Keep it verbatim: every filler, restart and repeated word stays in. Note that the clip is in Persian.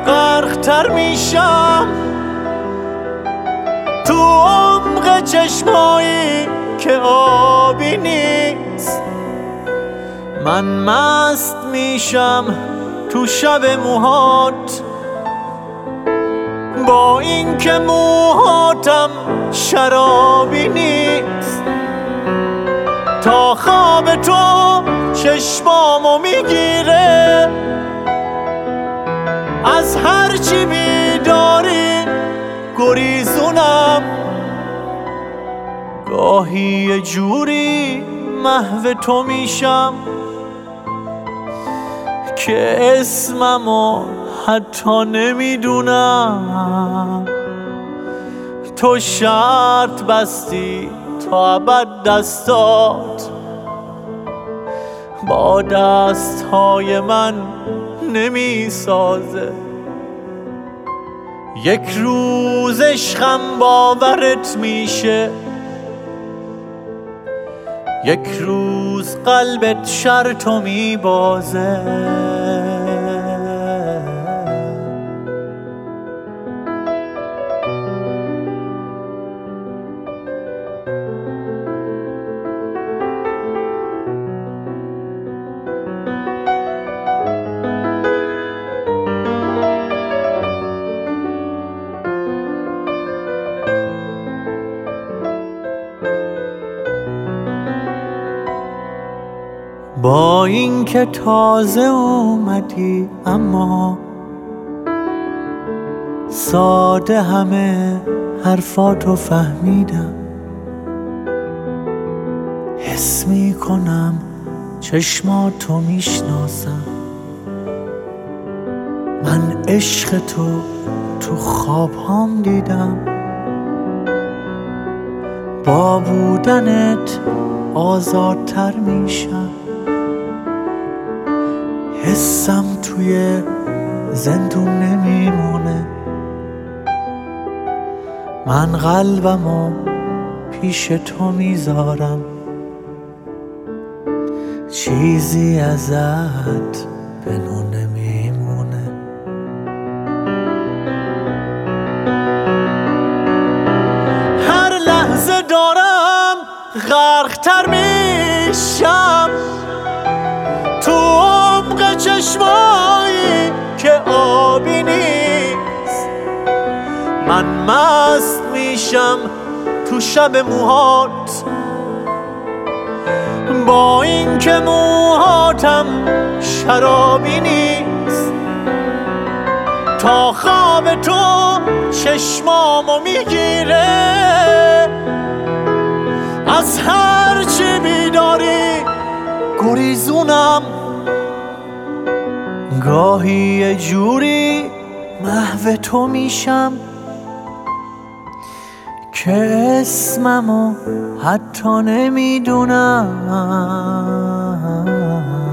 غرق‌تر میشم تو عمق چشمایی که آبی نیست. من مست میشم تو شب موهات، با این که موهاتم شرابی نیست. تا خواب تو چشمامو میگیره، از هرچی بیداری گریزونم. گاهی یه جوری محو تو میشم که اسممو حتی نمیدونم. تو شرط بستی تا ابد دستات با دستهای من نمیسازه. یک روز عشقم باورت میشه، یک روز قلبت شرطو میبازه. با این که تازه اومدی اما ساده همه حرفاتو فهمیدم. حس میکنم چشماتو میشناسم. من عشق تو تو خوابهام دیدم. با بودنت آزادتر میشم. حسم توی زندون نمیمونه. من قلبمو پیش تو میذارم. چیزی ازت به نو نمیمونه. هر لحظه دارم غرق‌تر میشم تو عمق چشمایی که آبی نیست. من مست میشم تو شب موهات، با این که موهاتم شرابی نیست. تا خواب تو چشمامو میگیره، از هر چی بیداری گریزونم. گاهی یه جوری محو تو میشم که اسممو حتی نمیدونم.